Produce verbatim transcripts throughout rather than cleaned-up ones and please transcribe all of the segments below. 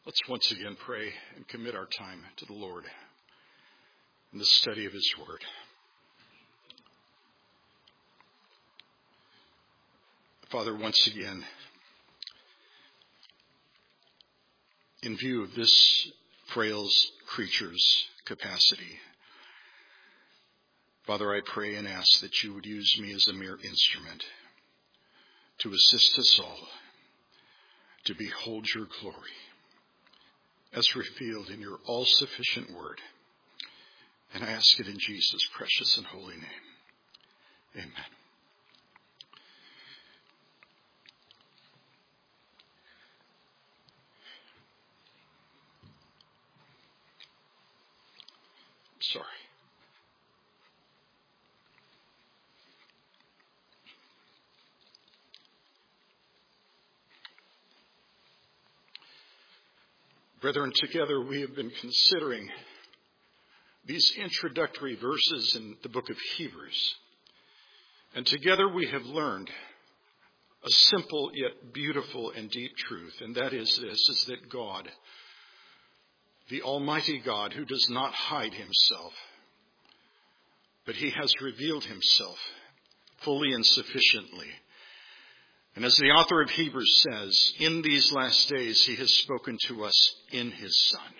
Let's once again pray and commit our time to the Lord in the study of His Word. Father, once again, in view of this frail creature's capacity, Father, I pray and ask that you would use me as a mere instrument to assist us all to behold your glory as revealed in your all-sufficient word. And I ask it in Jesus' precious and holy name. Amen. Sorry. Brethren, together we have been considering these introductory verses in the book of Hebrews. And together we have learned a simple yet beautiful and deep truth, and that is this, is that God, the Almighty God, who does not hide himself, but he has revealed himself fully and sufficiently. And as the author of Hebrews says, in these last days he has spoken to us in his Son,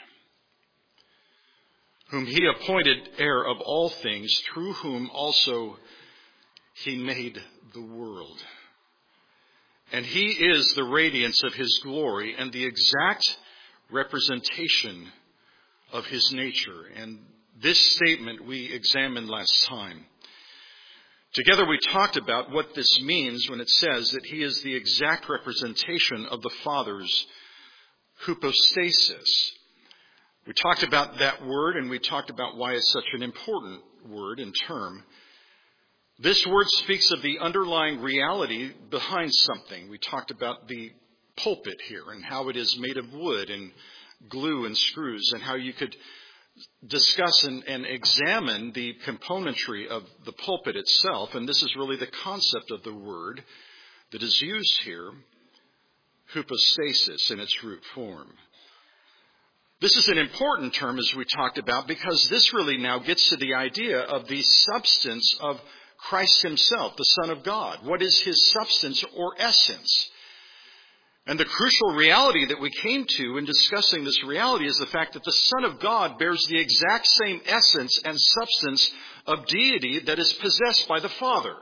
whom he appointed heir of all things, through whom also he made the world. And he is the radiance of his glory and the exact representation of his nature. And this statement we examined last time. Together we talked about what this means when it says that he is the exact representation of the Father's hypostasis. We talked about that word, and we talked about why it's such an important word and term. This word speaks of the underlying reality behind something. We talked about the pulpit here and how it is made of wood and glue and screws, and how you could discuss and, and examine the componentry of the pulpit itself. And this is really the concept of the word that is used here, hypostasis in its root form. This is an important term, as we talked about, because this really now gets to the idea of the substance of Christ himself, the Son of God. What is his substance or essence? And the crucial reality that we came to in discussing this reality is the fact that the Son of God bears the exact same essence and substance of deity that is possessed by the Father.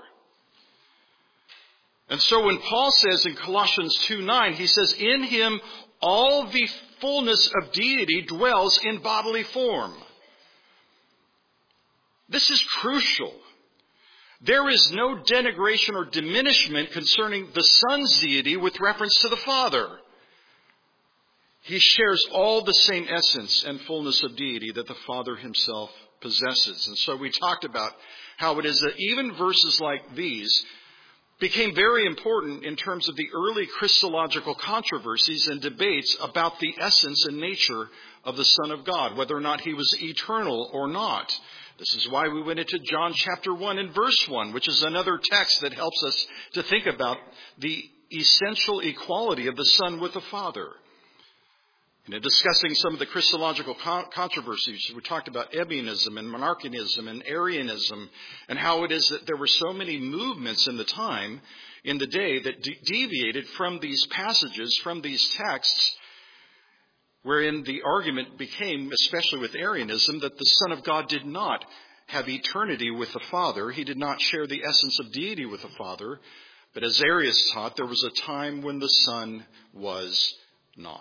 And so when Paul says in Colossians two nine, he says, in him all the fullness of deity dwells in bodily form. This is crucial. There is no denigration or diminishment concerning the Son's deity with reference to the Father. He shares all the same essence and fullness of deity that the Father himself possesses. And so we talked about how it is that even verses like these became very important in terms of the early Christological controversies and debates about the essence and nature of the Son of God, whether or not he was eternal or not. This is why we went into John chapter one and verse one, which is another text that helps us to think about the essential equality of the Son with the Father. And in discussing some of the Christological controversies, we talked about Ebionism and Monarchianism and Arianism, and how it is that there were so many movements in the time, in the day, that de- deviated from these passages, from these texts, wherein the argument became, especially with Arianism, that the Son of God did not have eternity with the Father. He did not share the essence of deity with the Father. But as Arius taught, there was a time when the Son was not.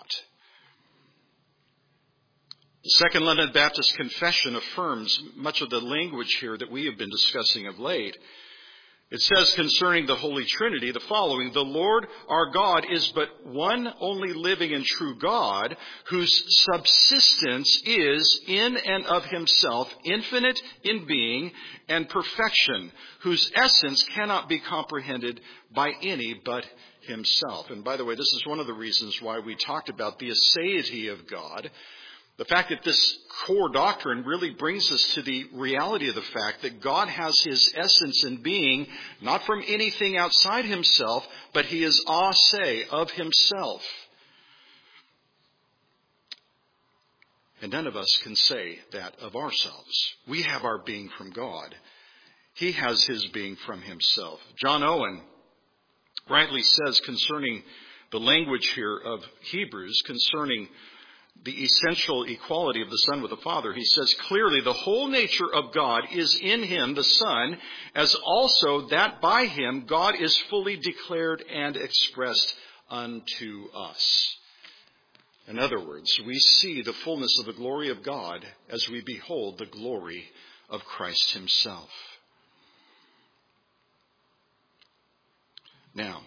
The Second London Baptist Confession affirms much of the language here that we have been discussing of late. It says concerning the Holy Trinity the following: the Lord our God is but one only living and true God, whose subsistence is in and of himself, infinite in being and perfection, whose essence cannot be comprehended by any but himself. And by the way, this is one of the reasons why we talked about the aseity of God. The fact that this core doctrine really brings us to the reality of the fact that God has his essence and being not from anything outside himself, but he is a se, of himself. And none of us can say that of ourselves. We have our being from God. He has his being from himself. John Owen rightly says concerning the language here of Hebrews, concerning the essential equality of the Son with the Father, he says clearly the whole nature of God is in him, the Son, as also that by him God is fully declared and expressed unto us. In other words, we see the fullness of the glory of God as we behold the glory of Christ himself. Now,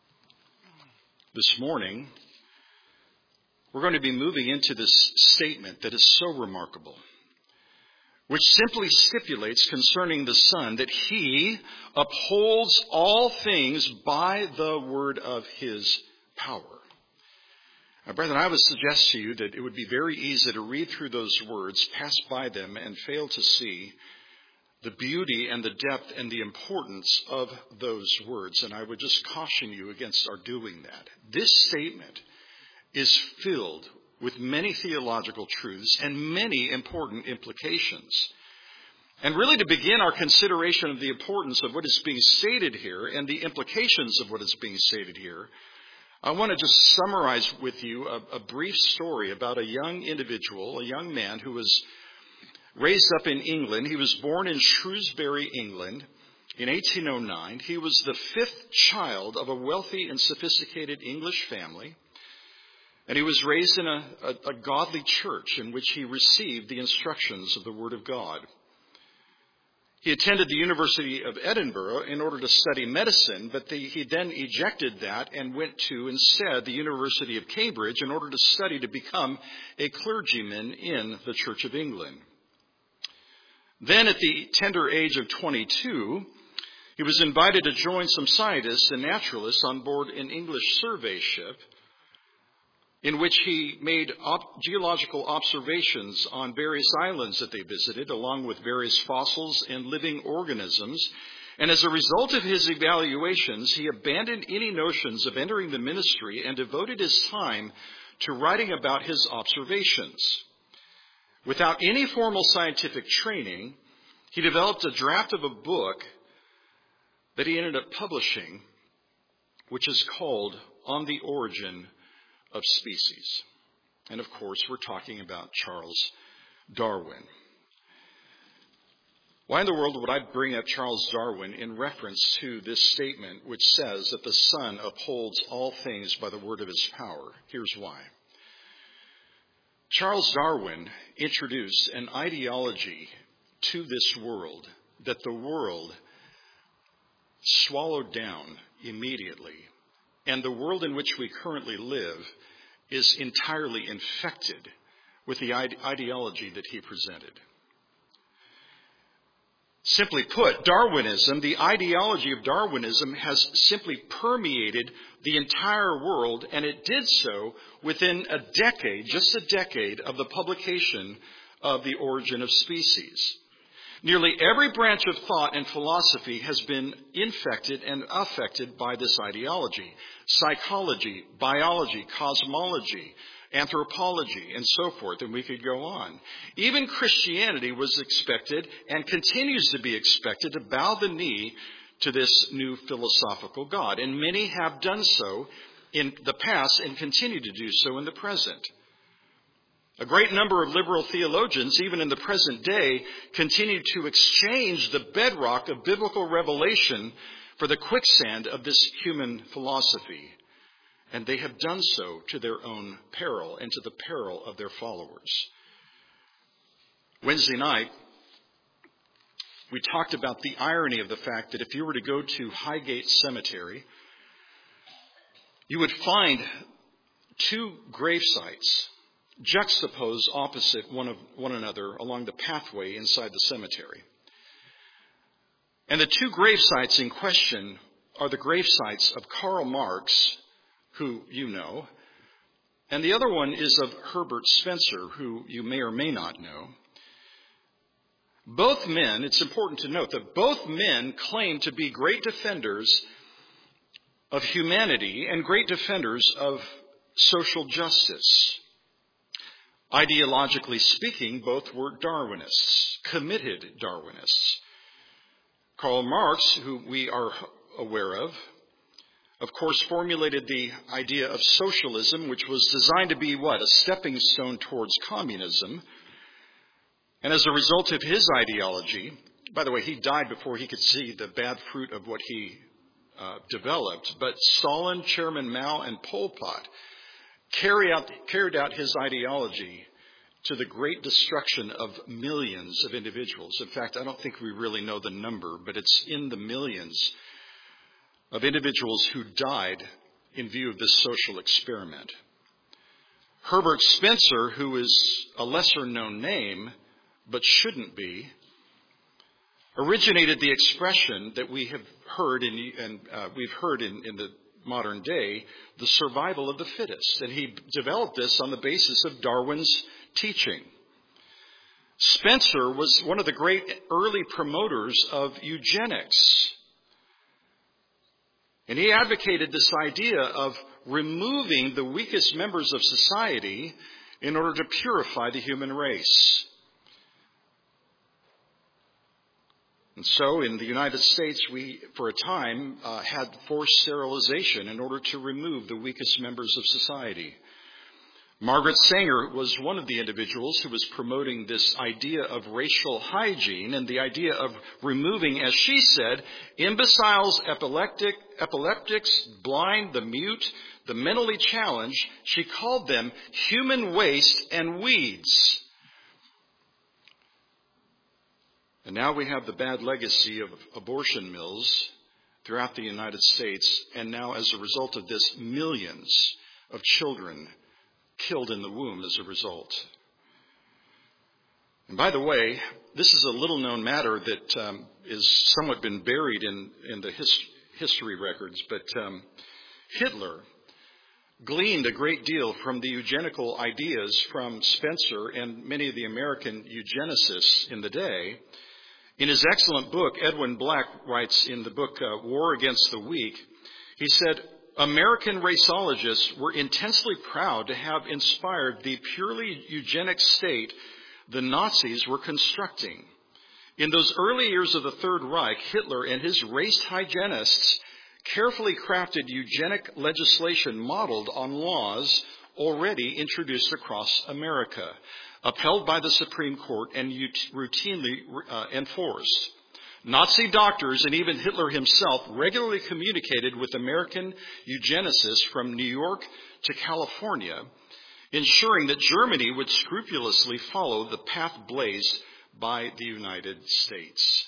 this morning, we're going to be moving into this statement that is so remarkable, which simply stipulates concerning the Son that he upholds all things by the word of his power. Now, brethren, I would suggest to you that it would be very easy to read through those words, pass by them, and fail to see the beauty and the depth and the importance of those words. And I would just caution you against our doing that. This statement is filled with many theological truths and many important implications. And really, to begin our consideration of the importance of what is being stated here and the implications of what is being stated here, I want to just summarize with you a, a brief story about a young individual, a young man who was raised up in England. He was born in Shrewsbury, England, in eighteen oh nine. He was the fifth child of a wealthy and sophisticated English family. And he was raised in a, a, a godly church in which he received the instructions of the Word of God. He attended the University of Edinburgh in order to study medicine, but the, he then ejected that and went to instead the University of Cambridge in order to study to become a clergyman in the Church of England. Then at the tender age of twenty-two, he was invited to join some scientists and naturalists on board an English survey ship in which he made op- geological observations on various islands that they visited, along with various fossils and living organisms. And as a result of his evaluations, he abandoned any notions of entering the ministry and devoted his time to writing about his observations. Without any formal scientific training, he developed a draft of a book that he ended up publishing, which is called On the Origin of Species. And of course, we're talking about Charles Darwin. Why in the world would I bring up Charles Darwin in reference to this statement which says that the Son upholds all things by the word of his power? Here's why. Charles Darwin introduced an ideology to this world that the world swallowed down immediately. And the world in which we currently live is entirely infected with the ide- ideology that he presented. Simply put, Darwinism, the ideology of Darwinism, has simply permeated the entire world, and it did so within a decade, just a decade, of the publication of The Origin of Species. Nearly every branch of thought and philosophy has been infected and affected by this ideology. Psychology, biology, cosmology, anthropology, and so forth, and we could go on. Even Christianity was expected and continues to be expected to bow the knee to this new philosophical God. And many have done so in the past and continue to do so in the present. A great number of liberal theologians, even in the present day, continue to exchange the bedrock of biblical revelation for the quicksand of this human philosophy. And they have done so to their own peril and to the peril of their followers. Wednesday night, we talked about the irony of the fact that if you were to go to Highgate Cemetery, you would find two grave sites juxtaposed opposite one of one another along the pathway inside the cemetery. And the two grave sites in question are the grave sites of Karl Marx, who you know, and the other one is of Herbert Spencer, who you may or may not know. Both men, it's important to note that both men claim to be great defenders of humanity and great defenders of social justice. Ideologically speaking, both were Darwinists, committed Darwinists. Karl Marx, who we are aware of, of course, formulated the idea of socialism, which was designed to be what? A stepping stone towards communism. And as a result of his ideology, by the way, he died before he could see the bad fruit of what he uh, developed, but Stalin, Chairman Mao, and Pol Pot carry out, carried out his ideology to the great destruction of millions of individuals. In fact, I don't think we really know the number, but it's in the millions of individuals who died in view of this social experiment. Herbert Spencer, who is a lesser known name, but shouldn't be, originated the expression that we have heard in, and uh, we've heard in, in the modern day, the survival of the fittest. And he developed this on the basis of Darwin's teaching. Spencer was one of the great early promoters of eugenics. And he advocated this idea of removing the weakest members of society in order to purify the human race. And so in the United States, we, for a time, uh, had forced sterilization in order to remove the weakest members of society. Margaret Sanger was one of the individuals who was promoting this idea of racial hygiene and the idea of removing, as she said, imbeciles, epileptic, epileptics, blind, the mute, the mentally challenged. She called them human waste and weeds. And now we have the bad legacy of abortion mills throughout the United States, and now as a result of this, millions of children killed in the womb as a result. And by the way, this is a little-known matter that um, is somewhat been buried in, in the his, history records, but um, Hitler gleaned a great deal from the eugenical ideas from Spencer and many of the American eugenicists in the day. In his excellent book, Edwin Black writes in the book uh, War Against the Weak, he said, American raceologists were intensely proud to have inspired the purely eugenic state the Nazis were constructing. In those early years of the Third Reich, Hitler and his race hygienists carefully crafted eugenic legislation modeled on laws already introduced across America, upheld by the Supreme Court and routinely uh, enforced. Nazi doctors and even Hitler himself regularly communicated with American eugenicists from New York to California, ensuring that Germany would scrupulously follow the path blazed by the United States.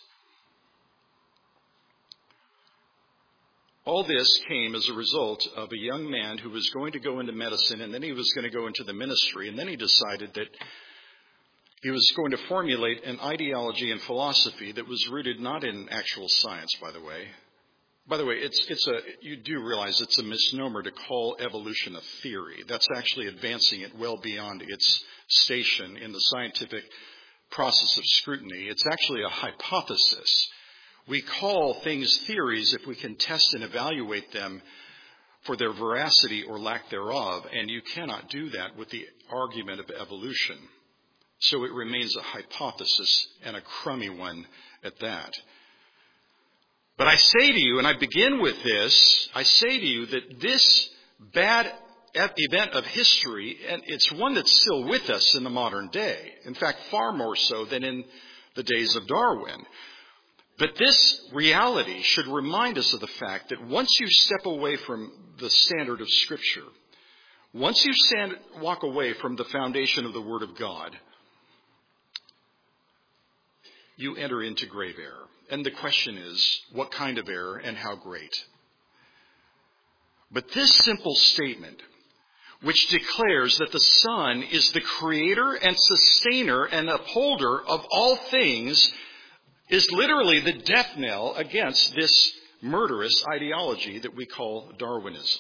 All this came as a result of a young man who was going to go into medicine, and then he was going to go into the ministry, and then he decided that he was going to formulate an ideology and philosophy that was rooted not in actual science, by the way. By the way, it's, it's a, you do realize it's a misnomer to call evolution a theory. That's actually advancing it well beyond its station in the scientific process of scrutiny. It's actually a hypothesis. We call things theories if we can test and evaluate them for their veracity or lack thereof, and you cannot do that with the argument of evolution. So it remains a hypothesis, and a crummy one at that. But I say to you, and I begin with this, I say to you that this bad event of history, and it's one that's still with us in the modern day, in fact, far more so than in the days of Darwin. But this reality should remind us of the fact that once you step away from the standard of Scripture, once you stand, walk away from the foundation of the Word of God, you enter into grave error. And the question is, what kind of error and how great? But this simple statement, which declares that the Son is the creator and sustainer and upholder of all things, is literally the death knell against this murderous ideology that we call Darwinism.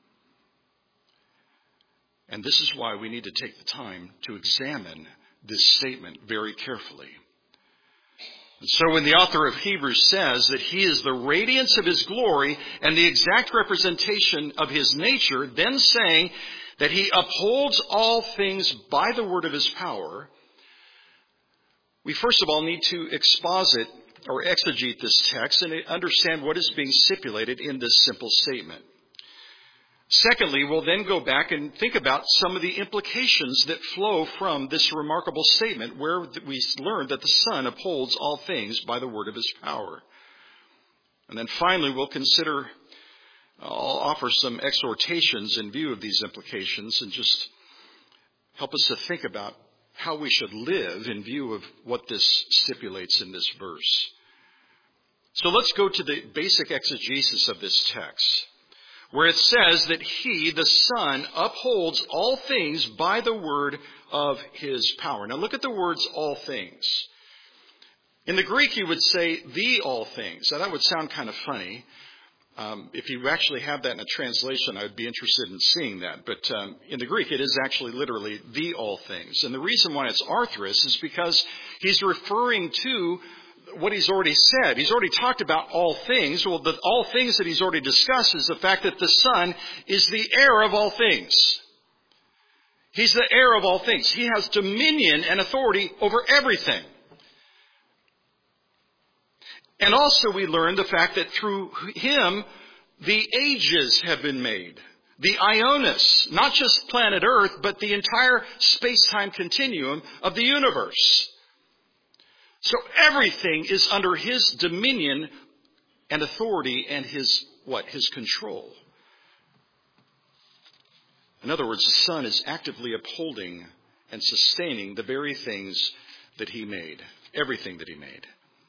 And this is why we need to take the time to examine this statement very carefully. And so when the author of Hebrews says that he is the radiance of his glory and the exact representation of his nature, then saying that he upholds all things by the word of his power, we first of all need to exposit or exegete this text and understand what is being stipulated in this simple statement. Secondly, we'll then go back and think about some of the implications that flow from this remarkable statement where we learn that the Son upholds all things by the word of his power. And then finally, we'll consider, I'll offer some exhortations in view of these implications and just help us to think about how we should live in view of what this stipulates in this verse. So let's go to the basic exegesis of this text, where it says that he, the Son, upholds all things by the word of his power. Now look at the words all things. In the Greek, you would say the all things. Now that would sound kind of funny. Um, if you actually have that in a translation, I would be interested in seeing that. But um, in the Greek, it is actually literally the all things. And the reason why it's arthrous is because he's referring to what he's already said. He's already talked about all things. Well, the all things that he's already discussed is the fact that the Son is the heir of all things. He's the heir of all things. He has dominion and authority over everything. And also we learn the fact that through him, the ages have been made. The ionos, not just planet Earth, but the entire space-time continuum of the universe. So everything is under his dominion and authority and his, what? His control. In other words, the Son is actively upholding and sustaining the very things that he made. Everything that he made.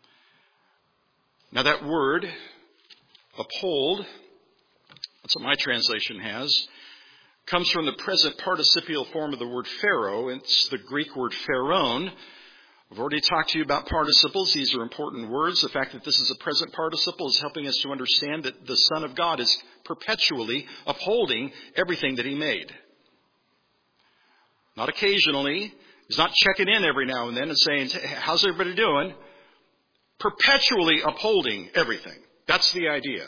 Now that word, uphold, that's what my translation has, comes from the present participial form of the word pharaoh. It's the Greek word pharaon. I've already talked to you about participles. These are important words. The fact that this is a present participle is helping us to understand that the Son of God is perpetually upholding everything that he made. Not occasionally. He's not checking in every now and then and saying, how's everybody doing? Perpetually upholding everything. That's the idea.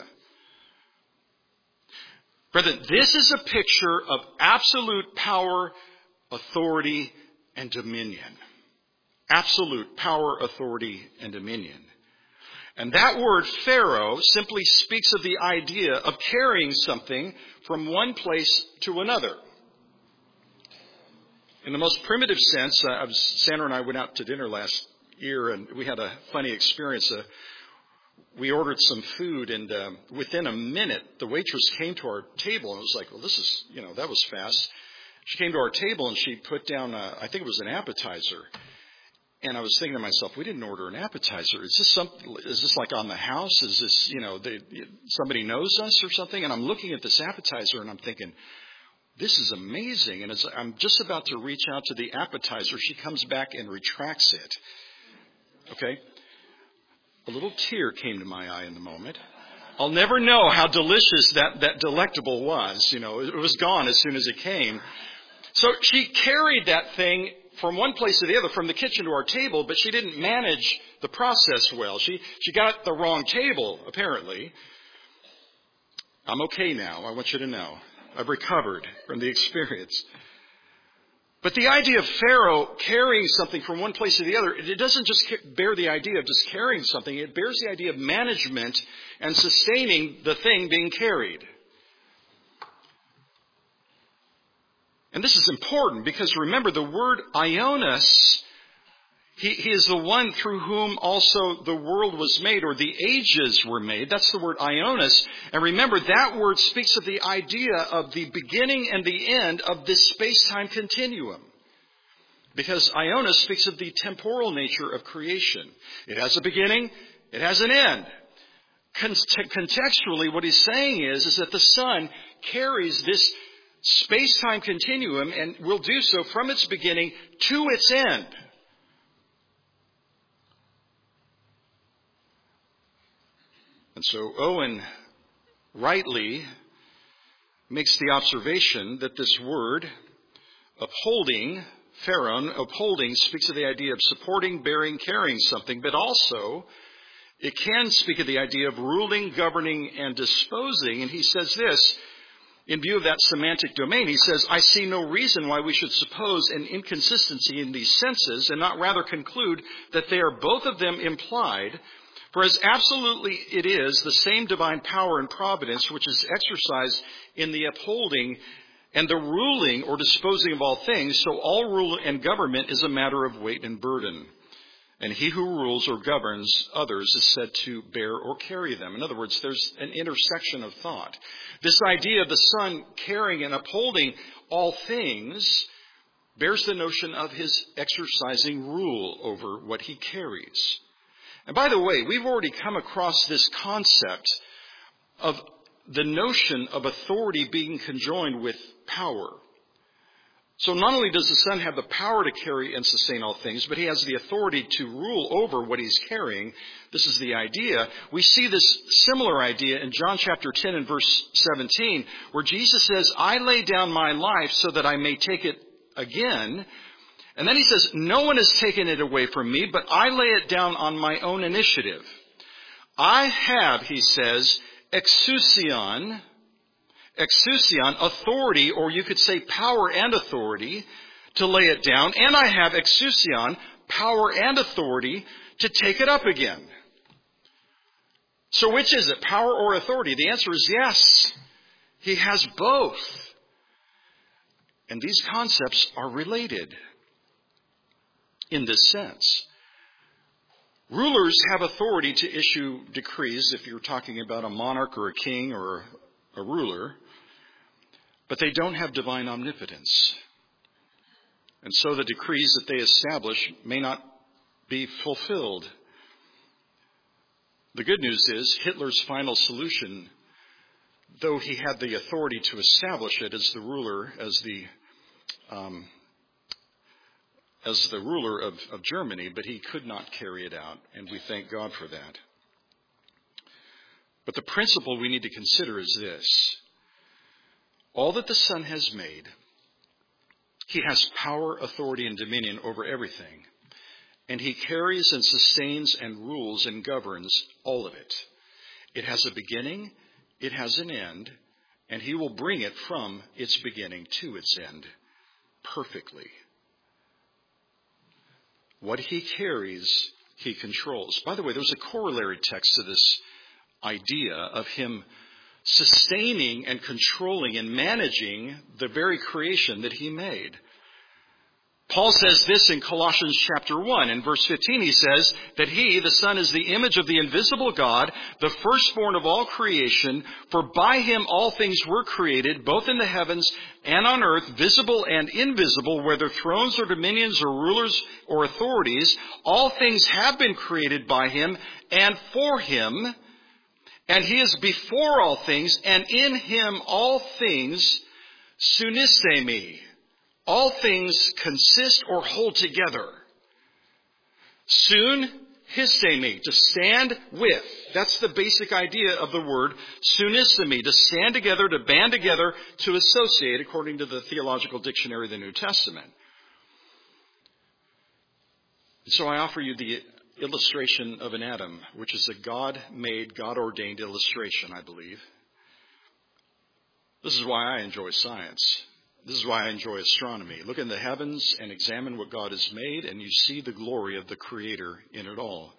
Brethren, this is a picture of absolute power, authority, and dominion. Absolute power, authority, and dominion. And that word Pharaoh simply speaks of the idea of carrying something from one place to another. In the most primitive sense, uh, I was, Sandra and I went out to dinner last year, and we had a funny experience. Uh, we ordered some food, and um, within a minute, the waitress came to our table, and it was like, well, this is, you know, that was fast. She came to our table, and she put down, uh, I think it was an appetizer. And I was thinking to myself, we didn't order an appetizer. Is this some, is this like on the house? Is this, you know, they, somebody knows us or something? And I'm looking at this appetizer, and I'm thinking, this is amazing. And as I'm just about to reach out to the appetizer, she comes back and retracts it. Okay? A little tear came to my eye in the moment. I'll never know how delicious that, that delectable was. You know, it was gone as soon as it came. So she carried that thing from one place to the other, from the kitchen to our table, but she didn't manage the process well. She, she got the wrong table, apparently. I'm okay now. I want you to know. I've recovered from the experience. But the idea of Pharaoh carrying something from one place to the other, it doesn't just bear the idea of just carrying something. It bears the idea of management and sustaining the thing being carried. And this is important because remember the word ionos, he, he is the one through whom also the world was made, or the ages were made. That's the word ionos. And remember, that word speaks of the idea of the beginning and the end of this space-time continuum. Because ionos speaks of the temporal nature of creation. It has a beginning, it has an end. Contextually, what he's saying is, is that the Son carries this space-time continuum and will do so from its beginning to its end. And so Owen rightly makes the observation that this word, upholding, Pharaon, upholding, speaks of the idea of supporting, bearing, carrying something, but also it can speak of the idea of ruling, governing, and disposing. And he says this, In view of that semantic domain, he says, I see no reason why we should suppose an inconsistency in these senses and not rather conclude that they are both of them implied. For as absolutely it is the same divine power and providence which is exercised in the upholding and the ruling or disposing of all things, so all rule and government is a matter of weight and burden. And he who rules or governs others is said to bear or carry them. In other words, there's an intersection of thought. This idea of the Son carrying and upholding all things bears the notion of his exercising rule over what he carries. And by the way, we've already come across this concept of the notion of authority being conjoined with power. So not only does the Son have the power to carry and sustain all things, but he has the authority to rule over what he's carrying. This is the idea. We see this similar idea in John chapter ten and verse seventeen, where Jesus says, I lay down my life so that I may take it again. And then he says, no one has taken it away from me, but I lay it down on my own initiative. I have, he says, exousion, exousion, authority, or you could say power and authority to lay it down. And I have exousion, power and authority to take it up again. So which is it, power or authority? The answer is yes. He has both. And these concepts are related in this sense. Rulers have authority to issue decrees if you're talking about a monarch or a king or a ruler, but they don't have divine omnipotence. And so the decrees that they establish may not be fulfilled. The good news is Hitler's final solution, though he had the authority to establish it as the ruler, as the um, as the ruler of, of Germany, but he could not carry it out, and we thank God for that. But the principle we need to consider is this. All that the Son has made, he has power, authority, and dominion over everything. And he carries and sustains and rules and governs all of it. It has a beginning, it has an end, and he will bring it from its beginning to its end perfectly. What he carries, he controls. By the way, there's a corollary text to this idea of him sustaining and controlling and managing the very creation that he made. Paul says this in Colossians chapter one. In verse fifteen, he says that he, the Son, is the image of the invisible God, the firstborn of all creation. For by him all things were created, both in the heavens and on earth, visible and invisible, whether thrones or dominions or rulers or authorities. All things have been created by him and for him. And he is before all things, and in him all things sunistemi. All things consist or hold together. Sun histemi, to stand with. That's the basic idea of the word sunistemi, to stand together, to band together, to associate, according to the Theological Dictionary of the New Testament. So I offer you the illustration of an atom, which is a God-made, God-ordained illustration, I believe. This is why I enjoy science. This is why I enjoy astronomy. Look in the heavens and examine what God has made, and you see the glory of the Creator in it all.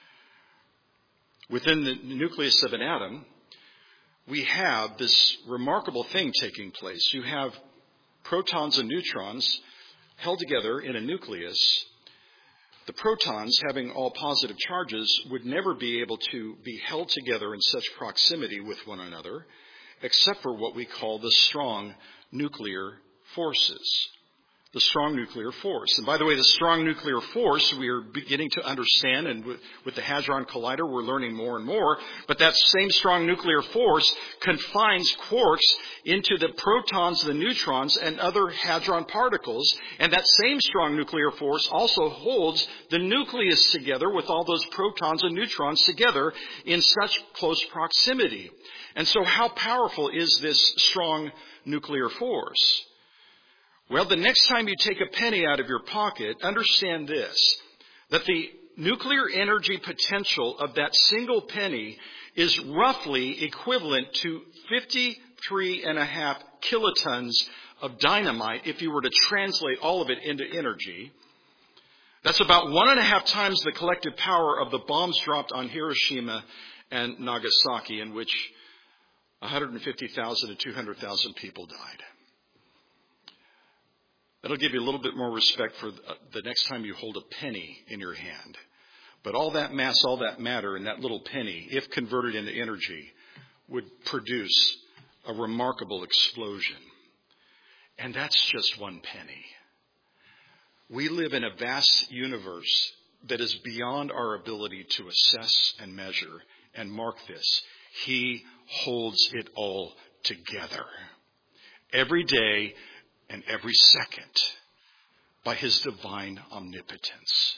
Within the nucleus of an atom, we have this remarkable thing taking place. You have protons and neutrons held together in a nucleus. The protons, having all positive charges, would never be able to be held together in such proximity with one another, except for what we call the strong nuclear forces. The strong nuclear force. And by the way, the strong nuclear force we are beginning to understand, and with, with the Hadron Collider we're learning more and more, but that same strong nuclear force confines quarks into the protons, the neutrons, and other hadron particles. And that same strong nuclear force also holds the nucleus together with all those protons and neutrons together in such close proximity. And so how powerful is this strong nuclear force? Well, the next time you take a penny out of your pocket, understand this, that the nuclear energy potential of that single penny is roughly equivalent to fifty three and a half kilotons of dynamite if you were to translate all of it into energy. That's about one and a half times the collective power of the bombs dropped on Hiroshima and Nagasaki, in which one hundred fifty thousand and two hundred thousand people died. That'll give you a little bit more respect for the next time you hold a penny in your hand. But all that mass, all that matter in that little penny, if converted into energy, would produce a remarkable explosion. And that's just one penny. We live in a vast universe that is beyond our ability to assess and measure. And mark this, He holds it all together. Every day and every second by His divine omnipotence.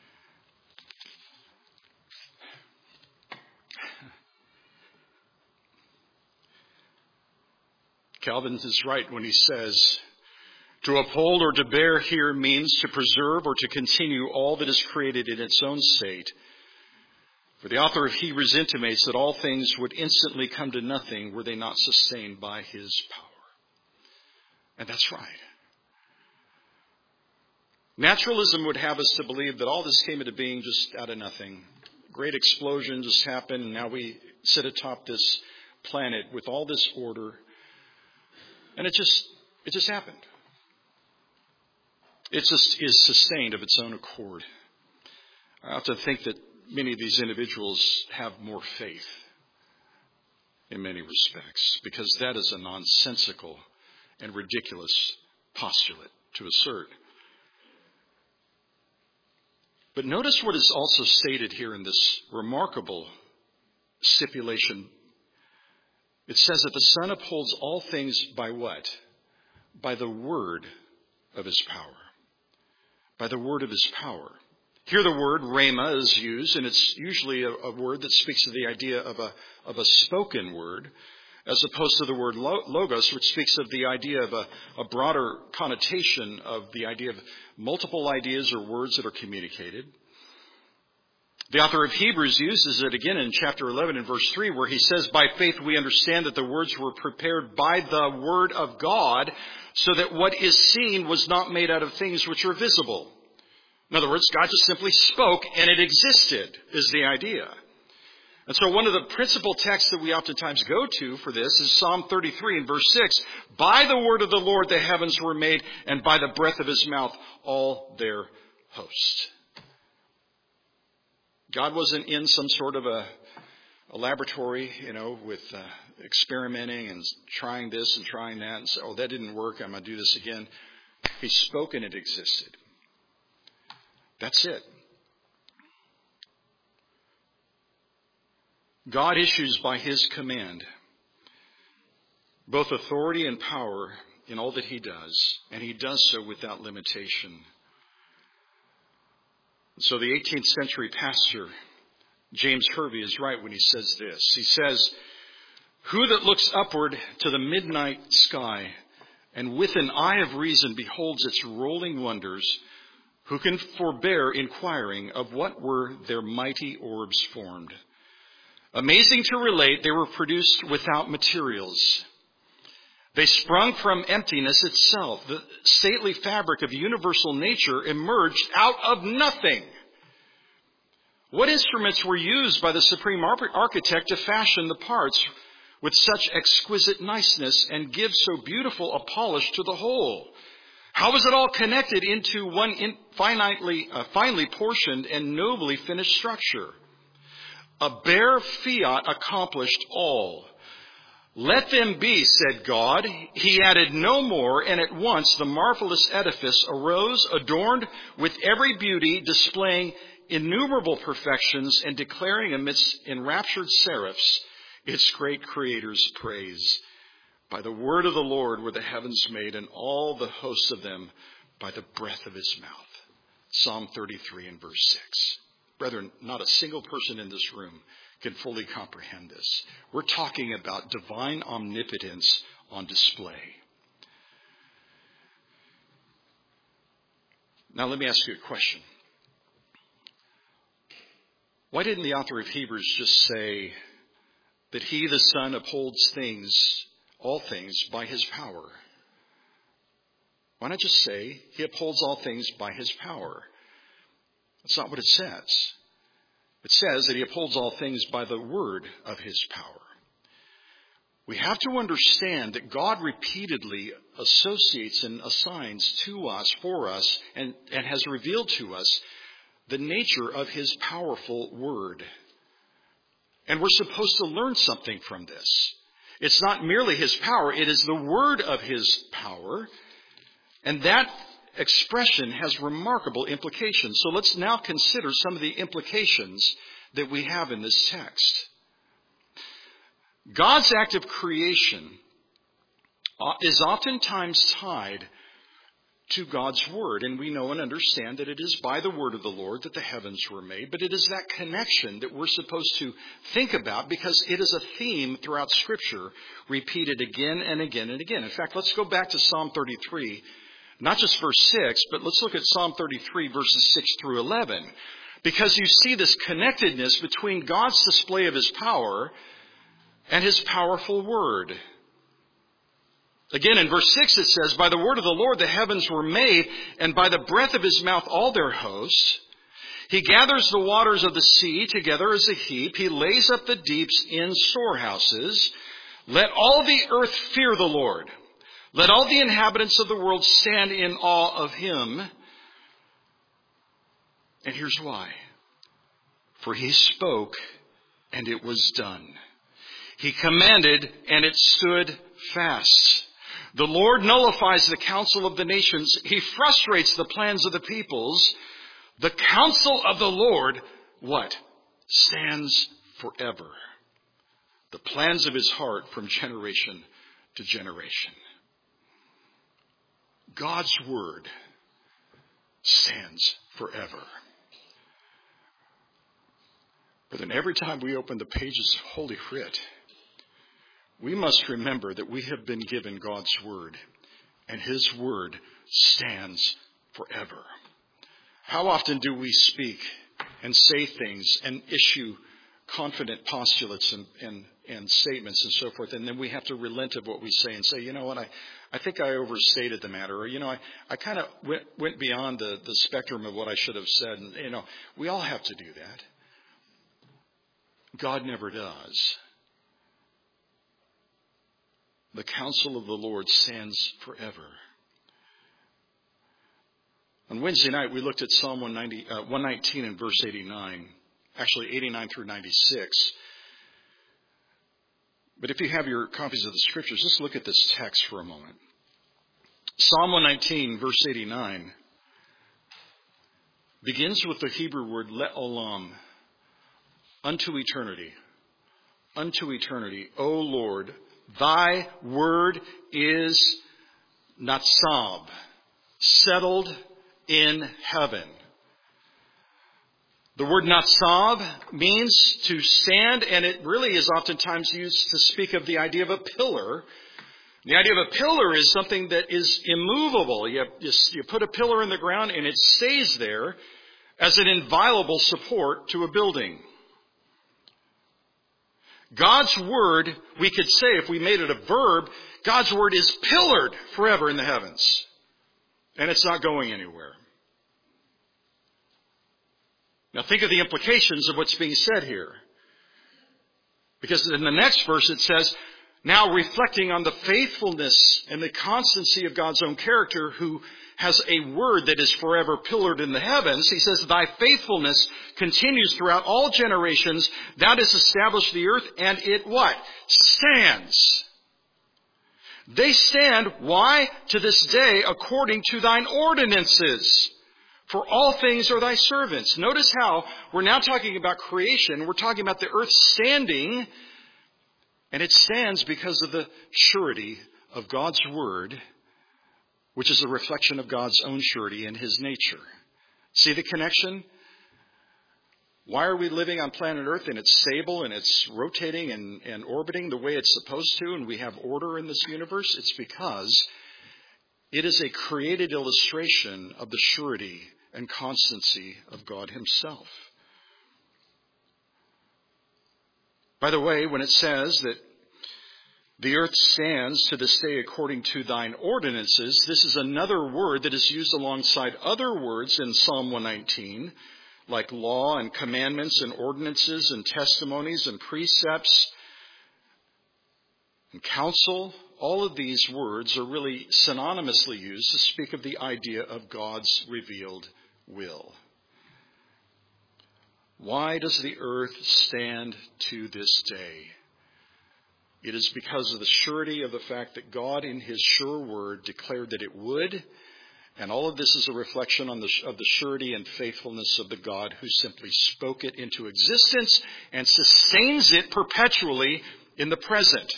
Calvin is right when he says, to uphold or to bear here means to preserve or to continue all that is created in its own state. For the author of Hebrews intimates that all things would instantly come to nothing were they not sustained by His power. And that's right. Naturalism would have us to believe that all this came into being just out of nothing. Great explosion just happened, and now we sit atop this planet with all this order. And it just, it just happened. It just is sustained of its own accord. I often think that many of these individuals have more faith in many respects, because that is a nonsensical and ridiculous postulate to assert. But notice what is also stated here in this remarkable stipulation. It says that the Son upholds all things by what? By the word of His power. By the word of His power. Here the word rhema is used, and it's usually a, a word that speaks of the idea of a, of a spoken word, as opposed to the word logos, which speaks of the idea of a, a broader connotation of the idea of multiple ideas or words that are communicated. The author of Hebrews uses it again in chapter eleven and verse three, where he says, by faith we understand that the words were prepared by the word of God, so that what is seen was not made out of things which are visible. In other words, God just simply spoke and it existed, is the idea. And so one of the principal texts that we oftentimes go to for this is Psalm thirty-three and verse six. By the word of the Lord the heavens were made, and by the breath of His mouth all their host. God wasn't in some sort of a, a laboratory, you know, with uh, experimenting and trying this and trying that. And so, oh, that didn't work. I'm going to do this again. He spoke and it existed. That's it. God issues by His command both authority and power in all that He does, and He does so without limitation. So the eighteenth century pastor, James Hervey, is right when he says this. He says, who that looks upward to the midnight sky and with an eye of reason beholds its rolling wonders, who can forbear inquiring of what were their mighty orbs formed? Amazing to relate, they were produced without materials. They sprung from emptiness itself. The stately fabric of universal nature emerged out of nothing. What instruments were used by the supreme architect to fashion the parts with such exquisite niceness and give so beautiful a polish to the whole? How was it all connected into one finitely, uh, finely portioned and nobly finished structure? A bare fiat accomplished all. Let them be, said God. He added no more, and at once the marvelous edifice arose, adorned with every beauty, displaying innumerable perfections, and declaring amidst enraptured seraphs its great Creator's praise. By the word of the Lord were the heavens made, and all the hosts of them by the breath of His mouth. Psalm thirty-three and verse six. Brethren, not a single person in this room can fully comprehend this. We're talking about divine omnipotence on display. Now let me ask you a question. Why didn't the author of Hebrews just say that He, the Son, upholds things all things by his power. Why not just say he upholds all things by his power? That's not what it says. It says that he upholds all things by the word of his power. We have to understand that God repeatedly associates and assigns to us, for us, and, and has revealed to us the nature of his powerful word. And we're supposed to learn something from this. It's not merely his power, it is the word of his power. And that expression has remarkable implications. So let's now consider some of the implications that we have in this text. God's act of creation is oftentimes tied to God's word. And we know and understand that it is by the word of the Lord that the heavens were made. But it is that connection that we're supposed to think about, because it is a theme throughout Scripture, repeated again and again and again. In fact, let's go back to Psalm thirty-three, not just verse six, but let's look at Psalm thirty-three, verses six through eleven. Because you see this connectedness between God's display of his power and his powerful word. Again, in verse six it says, by the word of the Lord the heavens were made, and by the breath of his mouth all their hosts. He gathers the waters of the sea together as a heap. He lays up the deeps in storehouses. Let all the earth fear the Lord. Let all the inhabitants of the world stand in awe of him. And here's why. For he spoke, and it was done. He commanded, and it stood fast. The Lord nullifies the counsel of the nations. He frustrates the plans of the peoples. The counsel of the Lord, what? Stands forever. The plans of his heart from generation to generation. God's word stands forever. Brethren, every time we open the pages of Holy Writ, we must remember that we have been given God's word, and his word stands forever. How often do we speak and say things and issue confident postulates and, and, and statements and so forth, and then we have to relent of what we say and say, you know what, I, I think I overstated the matter, or, you know, I, I kind of went, went beyond the, the spectrum of what I should have said. And, you know, we all have to do that. God never does. The counsel of the Lord stands forever. On Wednesday night, we looked at Psalm one ninety, uh, one nineteen and verse eighty-nine. Actually, eighty-nine through ninety-six. But if you have your copies of the Scriptures, let's look at this text for a moment. Psalm one nineteen, verse eighty-nine, begins with the Hebrew word le'olam, unto eternity. Unto eternity. O Lord, thy word is natsab, settled in heaven. The word natsab means to stand, and it really is oftentimes used to speak of the idea of a pillar. The idea of a pillar is something that is immovable. You, you, you put a pillar in the ground and it stays there as an inviolable support to a building. God's word, we could say, if we made it a verb, God's word is pillared forever in the heavens. And it's not going anywhere. Now think of the implications of what's being said here. Because in the next verse it says, now reflecting on the faithfulness and the constancy of God's own character, who has a word that is forever pillared in the heavens, he says, thy faithfulness continues throughout all generations. Thou didst establish the earth, and it what? Stands. They stand, why? To this day, according to thine ordinances. For all things are thy servants. Notice how we're now talking about creation. We're talking about the earth standing. And it stands because of the surety of God's word, which is a reflection of God's own surety in his nature. See the connection? Why are we living on planet Earth and it's stable and it's rotating and, and orbiting the way it's supposed to, and we have order in this universe? It's because it is a created illustration of the surety and constancy of God himself. By the way, when it says that The earth stands to this day according to thine ordinances. This is another word that is used alongside other words in Psalm one nineteen, like law and commandments and ordinances and testimonies and precepts and counsel. All of these words are really synonymously used to speak of the idea of God's revealed will. Why does the earth stand to this day? It is because of the surety of the fact that God in his sure word declared that it would, and all of this is a reflection on the, of the surety and faithfulness of the God who simply spoke it into existence and sustains it perpetually in the present.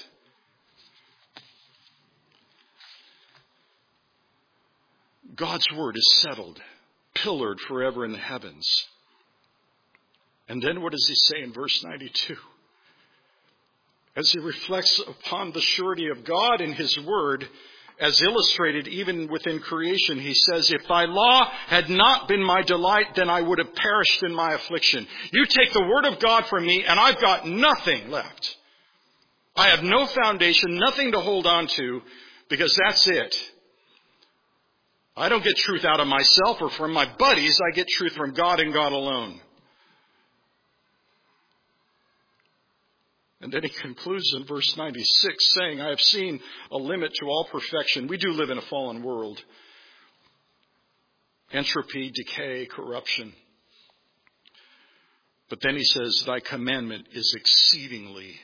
God's word is settled, pillared forever in the heavens. And then what does he say in verse ninety-two? As he reflects upon the surety of God in his word, as illustrated even within creation, he says, if thy law had not been my delight, then I would have perished in my affliction. You take the word of God from me, and I've got nothing left. I have no foundation, nothing to hold on to, because that's it. I don't get truth out of myself or from my buddies. I get truth from God and God alone. And then he concludes in verse ninety-six saying, I have seen a limit to all perfection. We do live in a fallen world. Entropy, decay, corruption. But then he says, thy commandment is exceedingly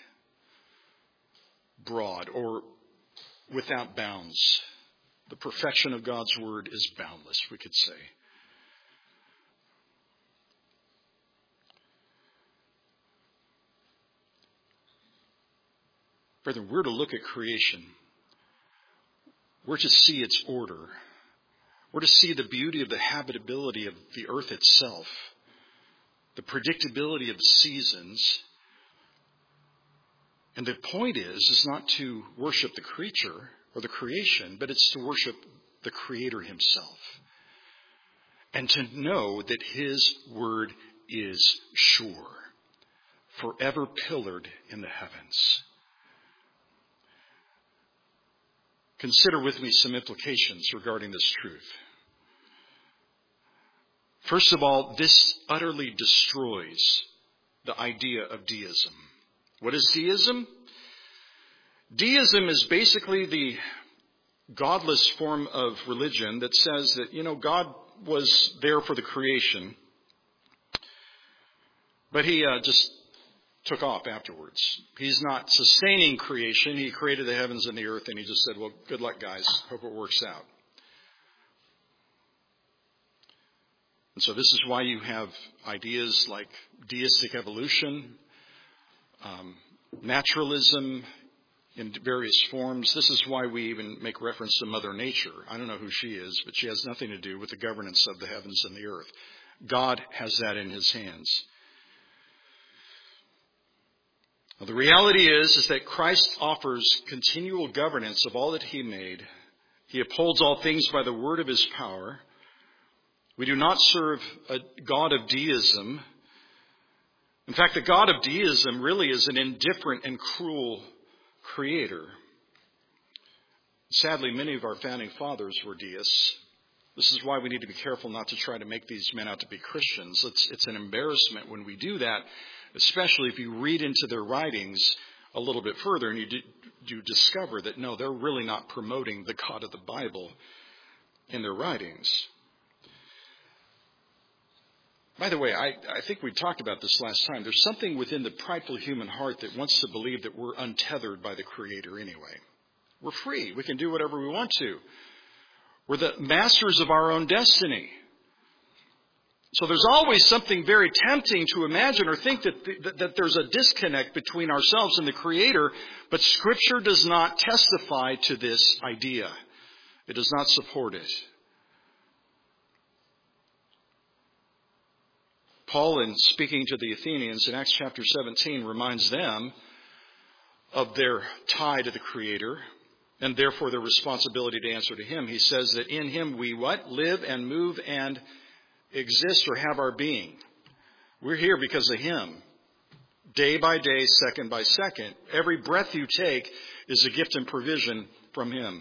broad, or without bounds. The perfection of God's word is boundless, we could say. Brethren, we're to look at creation. We're to see its order. We're to see the beauty of the habitability of the earth itself, the predictability of seasons. And the point is, is not to worship the creature or the creation, but it's to worship the Creator himself. And to know that his word is sure, forever pillared in the heavens. Consider with me some implications regarding this truth. First of all, this utterly destroys the idea of deism. What is deism? Deism is basically the godless form of religion that says that, you know, God was there for the creation, but he uh, just took off afterwards. He's not sustaining creation. He created the heavens and the earth, and he just said, well, good luck, guys. Hope it works out. And so this is why you have ideas like deistic evolution, um, naturalism in various forms. This is why we even make reference to Mother Nature. I don't know who she is, but she has nothing to do with the governance of the heavens and the earth. God has that in his hands. Well, the reality is, is that Christ offers continual governance of all that he made. He upholds all things by the word of his power. We do not serve a God of deism. In fact, the God of deism really is an indifferent and cruel creator. Sadly, many of our founding fathers were deists. This is why we need to be careful not to try to make these men out to be Christians. It's, it's an embarrassment when we do that, especially if you read into their writings a little bit further and you do, do discover that, no, they're really not promoting the God of the Bible in their writings. By the way, I, I think we talked about this last time. There's something within the prideful human heart that wants to believe that we're untethered by the Creator anyway. We're free. We can do whatever we want to. We're the masters of our own destiny. So there's always something very tempting to imagine or think that, that, that there's a disconnect between ourselves and the Creator, but Scripture does not testify to this idea. It does not support it. Paul, in speaking to the Athenians in Acts chapter seventeen, reminds them of their tie to the Creator and therefore their responsibility to answer to him. He says that in him we what? Live and move and exist or have our being. We're here because of him. Day by day, second by second. Every breath you take is a gift and provision from Him.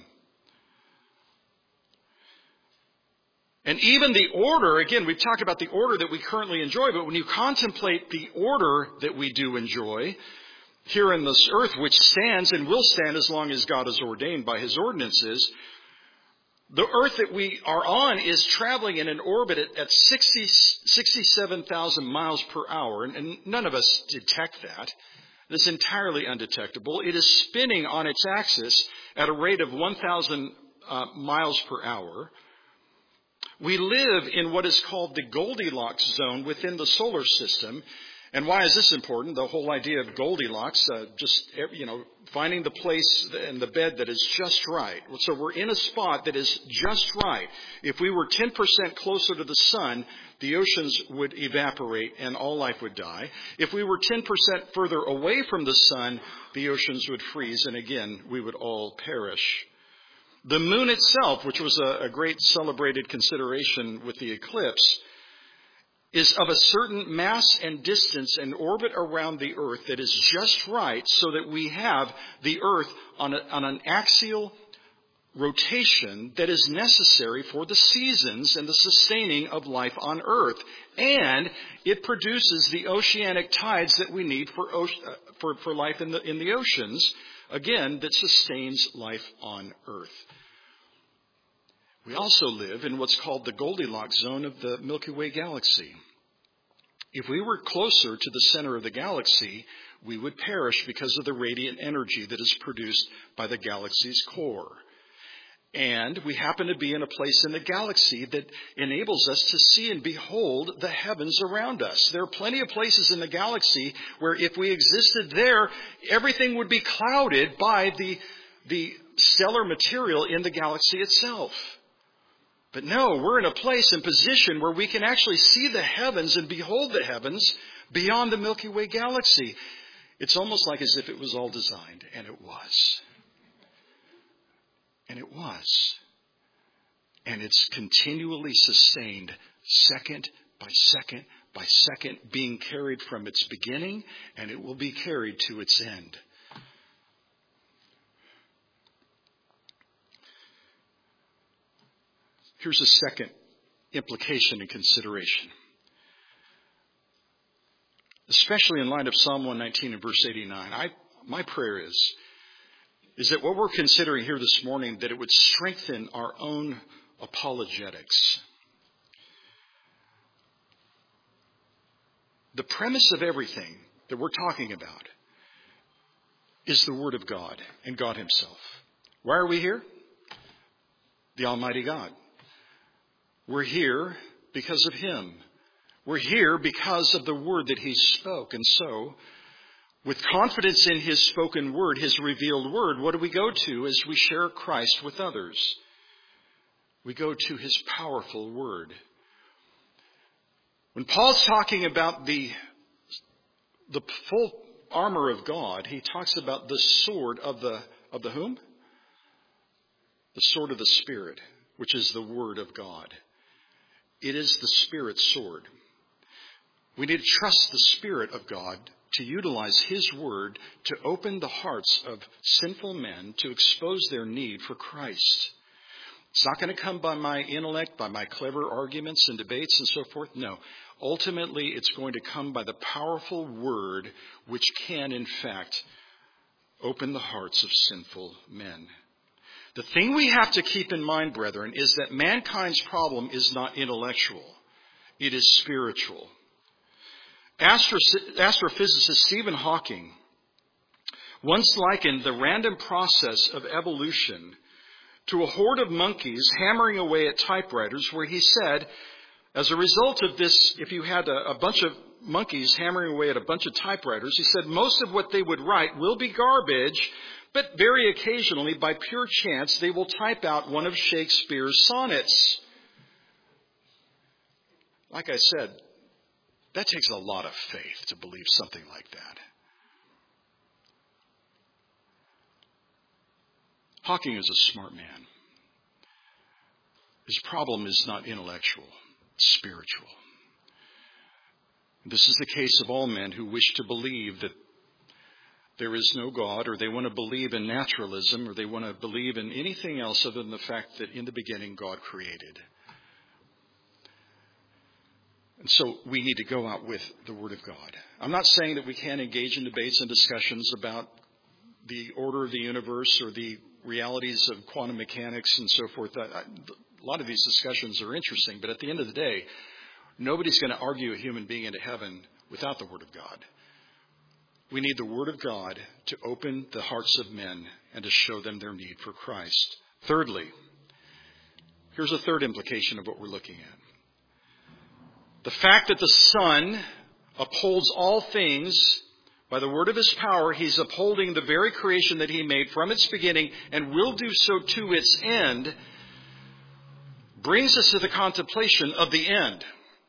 And even the order, again, we've talked about the order that we currently enjoy, but when you contemplate the order that we do enjoy here in this earth, which stands and will stand as long as God has ordained by His ordinances, the earth that we are on is traveling in an orbit at, at sixty, sixty-seven thousand miles per hour, and, and none of us detect that. It's entirely undetectable. It is spinning on its axis at a rate of one thousand uh, miles per hour. We live in what is called the Goldilocks zone within the solar system. And why is this important? The whole idea of Goldilocks, uh, just, you know, finding the place and the bed that is just right. So we're in a spot that is just right. If we were ten percent closer to the sun, the oceans would evaporate and all life would die. If we were ten percent further away from the sun, the oceans would freeze and again, we would all perish. The moon itself, which was a, a great celebrated consideration with the eclipse, is of a certain mass and distance and orbit around the earth that is just right so that we have the earth on, a, on an axial rotation that is necessary for the seasons and the sustaining of life on earth. And it produces the oceanic tides that we need for, for, for life in the, in the oceans, again, that sustains life on earth. We also live in what's called the Goldilocks zone of the Milky Way galaxy. If we were closer to the center of the galaxy, we would perish because of the radiant energy that is produced by the galaxy's core. And we happen to be in a place in the galaxy that enables us to see and behold the heavens around us. There are plenty of places in the galaxy where if we existed there, everything would be clouded by the, the stellar material in the galaxy itself. But no, we're in a place and position where we can actually see the heavens and behold the heavens beyond the Milky Way galaxy. It's almost like as if it was all designed, and it was. And it was. And it's continually sustained second by second by second, being carried from its beginning, and it will be carried to its end. Here's a second implication and consideration. Especially in light of Psalm one nineteen and verse eighty-nine, I, my prayer is, is that what we're considering here this morning, that it would strengthen our own apologetics. The premise of everything that we're talking about is the Word of God and God Himself. Why are we here? The Almighty God. We're here because of Him. We're here because of the Word that He spoke. And so, with confidence in His spoken Word, His revealed Word, what do we go to as we share Christ with others? We go to His powerful Word. When Paul's talking about the, the full armor of God, he talks about the sword of the, of the whom? The sword of the Spirit, which is the Word of God. It is the Spirit's sword. We need to trust the Spirit of God to utilize His Word to open the hearts of sinful men to expose their need for Christ. It's not going to come by my intellect, by my clever arguments and debates and so forth. No. Ultimately, it's going to come by the powerful Word which can, in fact, open the hearts of sinful men. The thing we have to keep in mind, brethren, is that mankind's problem is not intellectual. It is spiritual. Astrophysicist Stephen Hawking once likened the random process of evolution to a horde of monkeys hammering away at typewriters, where he said, as a result of this, if you had a, a bunch of monkeys hammering away at a bunch of typewriters, he said most of what they would write will be garbage, but very occasionally, by pure chance, they will type out one of Shakespeare's sonnets. Like I said, that takes a lot of faith to believe something like that. Hawking is a smart man. His problem is not intellectual, it's spiritual. This is the case of all men who wish to believe that there is no God, or they want to believe in naturalism, or they want to believe in anything else other than the fact that in the beginning God created. And so we need to go out with the Word of God. I'm not saying that we can't engage in debates and discussions about the order of the universe or the realities of quantum mechanics and so forth. I, I, a lot of these discussions are interesting, but at the end of the day, nobody's going to argue a human being into heaven without the Word of God. We need the Word of God to open the hearts of men and to show them their need for Christ. Thirdly, here's a third implication of what we're looking at. The fact that the Son upholds all things by the word of his power, he's upholding the very creation that he made from its beginning and will do so to its end, brings us to the contemplation of the end.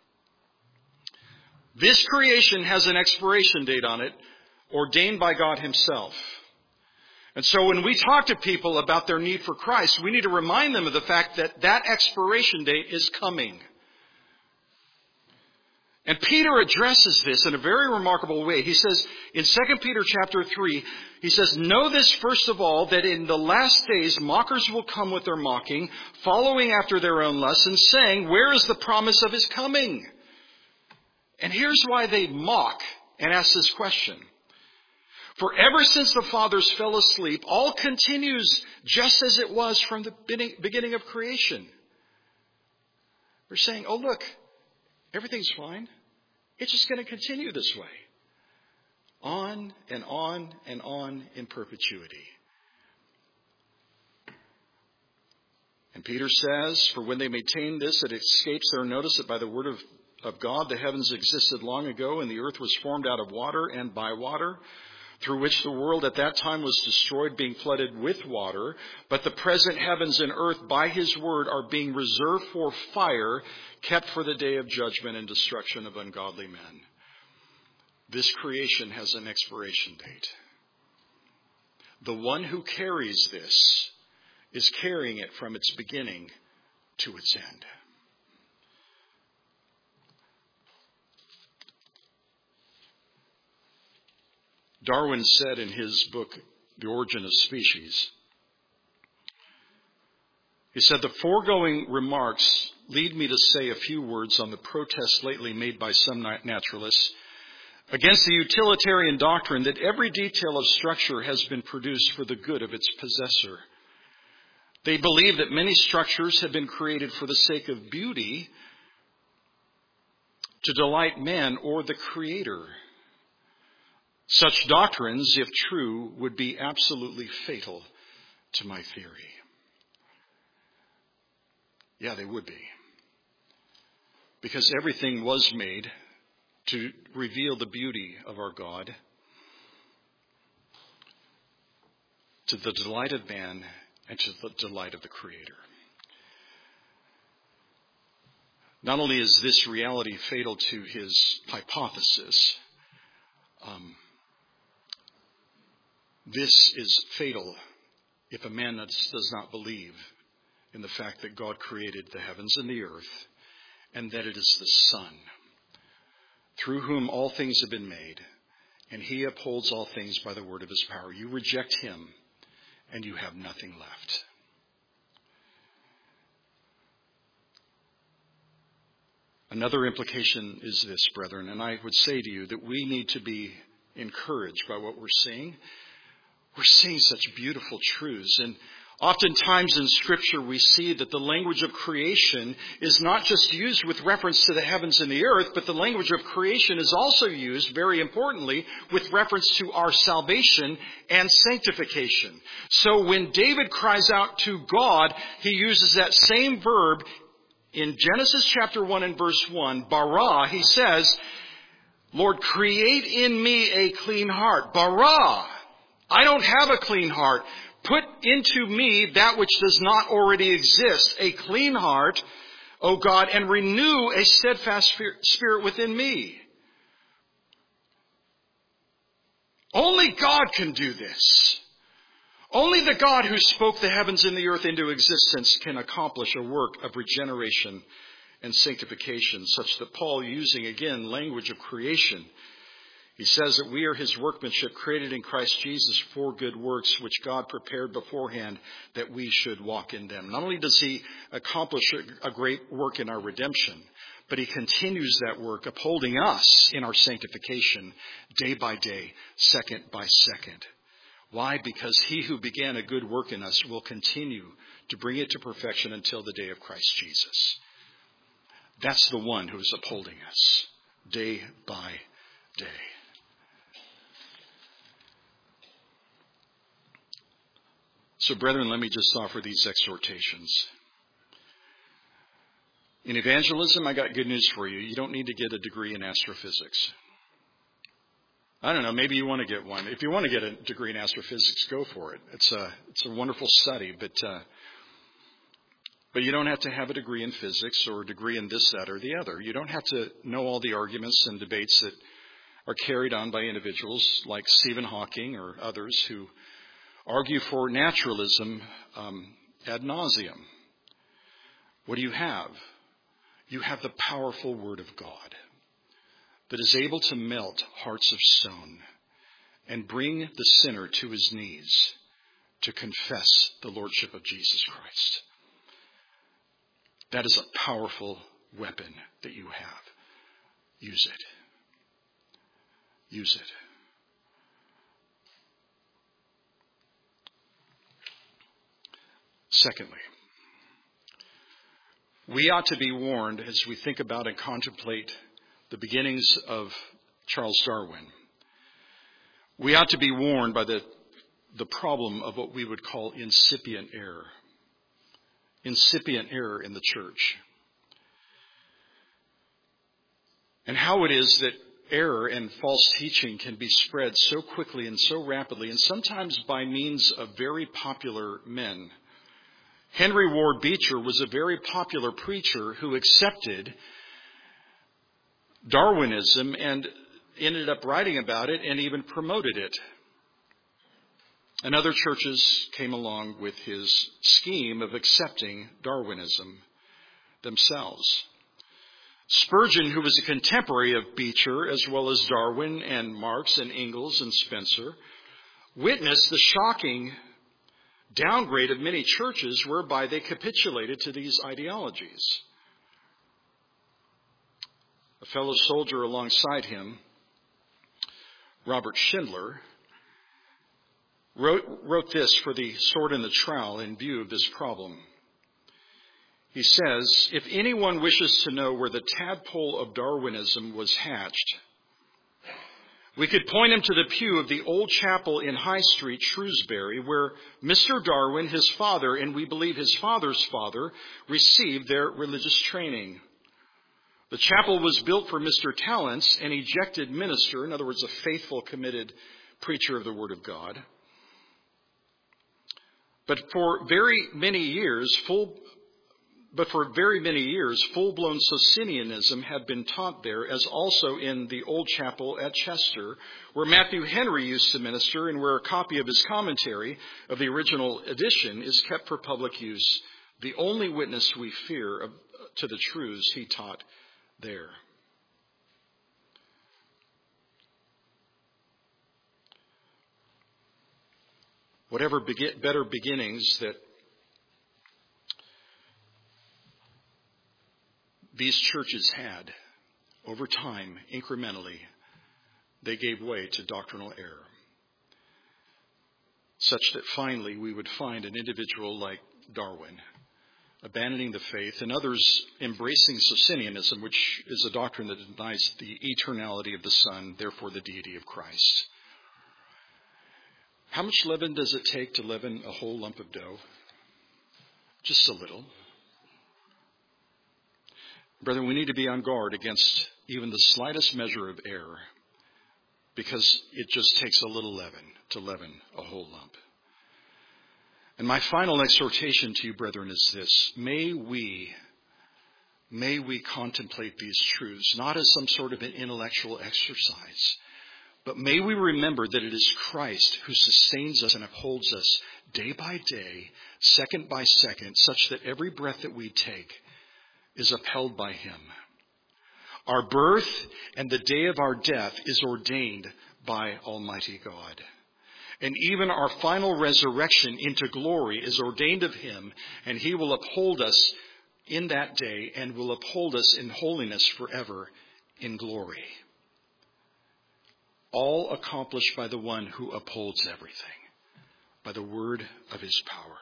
This creation has an expiration date on it, ordained by God himself. And so when we talk to people about their need for Christ, we need to remind them of the fact that that expiration date is coming. And Peter addresses this in a very remarkable way. He says in Second Peter chapter three, he says, "Know this first of all, that in the last days mockers will come with their mocking, following after their own lusts, and saying, 'Where is the promise of his coming?'" And here's why they mock and ask this question. "For ever since the fathers fell asleep, all continues just as it was from the beginning of creation." They're saying, oh look, everything's fine. It's just going to continue this way. On and on and on in perpetuity. And Peter says, "For when they maintain this, it escapes their notice that by the word of, of God the heavens existed long ago, and the earth was formed out of water and by water, through which the world at that time was destroyed, being flooded with water. But the present heavens and earth by his word are being reserved for fire, kept for the day of judgment and destruction of ungodly men." This creation has an expiration date. The one who carries this is carrying it from its beginning to its end. Darwin said in his book, The Origin of Species, he said, "The foregoing remarks lead me to say a few words on the protest lately made by some naturalists against the utilitarian doctrine that every detail of structure has been produced for the good of its possessor. They believe that many structures have been created for the sake of beauty, to delight man or the Creator. Such doctrines, if true, would be absolutely fatal to my theory." Yeah, they would be. Because everything was made to reveal the beauty of our God, to the delight of man and to the delight of the Creator. Not only is this reality fatal to his hypothesis, um, this is fatal if a man does not believe in the fact that God created the heavens and the earth, and that it is the Son, through whom all things have been made, and he upholds all things by the word of his power. You reject him, and you have nothing left. Another implication is this, brethren, and I would say to you that we need to be encouraged by what we're seeing. We're seeing such beautiful truths. And oftentimes in Scripture we see that the language of creation is not just used with reference to the heavens and the earth, but the language of creation is also used, very importantly, with reference to our salvation and sanctification. So when David cries out to God, he uses that same verb in Genesis chapter one and verse one, bara. He says, "Lord, create in me a clean heart." Bara. I don't have a clean heart. Put into me that which does not already exist, a clean heart, O God, and renew a steadfast spirit within me. Only God can do this. Only the God who spoke the heavens and the earth into existence can accomplish a work of regeneration and sanctification, such that Paul, using again language of creation, He says that we are his workmanship created in Christ Jesus for good works, which God prepared beforehand that we should walk in them. Not only does he accomplish a great work in our redemption, but he continues that work, upholding us in our sanctification day by day, second by second. Why? Because he who began a good work in us will continue to bring it to perfection until the day of Christ Jesus. That's the one who is upholding us day by day. So, brethren, let me just offer these exhortations. In evangelism, I got good news for you. You don't need to get a degree in astrophysics. I don't know, maybe you want to get one. If you want to get a degree in astrophysics, go for it. It's a it's a wonderful study, but uh, but you don't have to have a degree in physics or a degree in this, that, or the other. You don't have to know all the arguments and debates that are carried on by individuals like Stephen Hawking or others who argue for naturalism um, ad nauseum. What do you have? You have the powerful Word of God that is able to melt hearts of stone and bring the sinner to his knees to confess the Lordship of Jesus Christ. That is a powerful weapon that you have. Use it. Use it. Secondly, we ought to be warned as we think about and contemplate the beginnings of Charles Darwin. We ought to be warned by the, the problem of what we would call incipient error. Incipient error in the church. And how it is that error and false teaching can be spread so quickly and so rapidly, and sometimes by means of very popular men. Henry Ward Beecher was a very popular preacher who accepted Darwinism and ended up writing about it and even promoted it. And other churches came along with his scheme of accepting Darwinism themselves. Spurgeon, who was a contemporary of Beecher, as well as Darwin and Marx and Engels and Spencer, witnessed the shocking downgrade of many churches whereby they capitulated to these ideologies. A fellow soldier alongside him, Robert Schindler, wrote, wrote this for the Sword and the Trowel in view of this problem. He says, if anyone wishes to know where the tadpole of Darwinism was hatched, we could point him to the pew of the old chapel in High Street, Shrewsbury, where Mister Darwin, his father, and we believe his father's father, received their religious training. The chapel was built for Mister Tallents, an ejected minister, in other words, a faithful, committed preacher of the Word of God. But for very many years, full But for very many years, full-blown Socinianism had been taught there, as also in the old chapel at Chester, where Matthew Henry used to minister and where a copy of his commentary of the original edition is kept for public use, the only witness we fear of, to the truths he taught there. Whatever be- better beginnings that these churches had, over time, incrementally, they gave way to doctrinal error, such that finally we would find an individual like Darwin abandoning the faith and others embracing Socinianism, which is a doctrine that denies the eternality of the Son, therefore the deity of Christ. How much leaven does it take to leaven a whole lump of dough? Just a little. Brethren, we need to be on guard against even the slightest measure of error, because it just takes a little leaven to leaven a whole lump. And my final exhortation to you, brethren, is this. May we, may we contemplate these truths, not as some sort of an intellectual exercise, but may we remember that it is Christ who sustains us and upholds us day by day, second by second, such that every breath that we take is upheld by him. Our birth and the day of our death is ordained by Almighty God. And even our final resurrection into glory is ordained of him, and he will uphold us in that day and will uphold us in holiness forever in glory. All accomplished by the one who upholds everything, by the word of his power.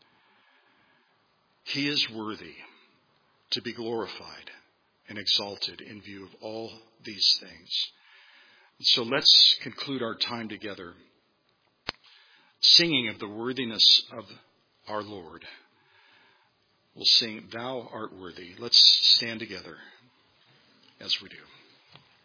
He is worthy to be glorified and exalted in view of all these things. So let's conclude our time together singing of the worthiness of our Lord. We'll sing, Thou art worthy. Let's stand together as we do.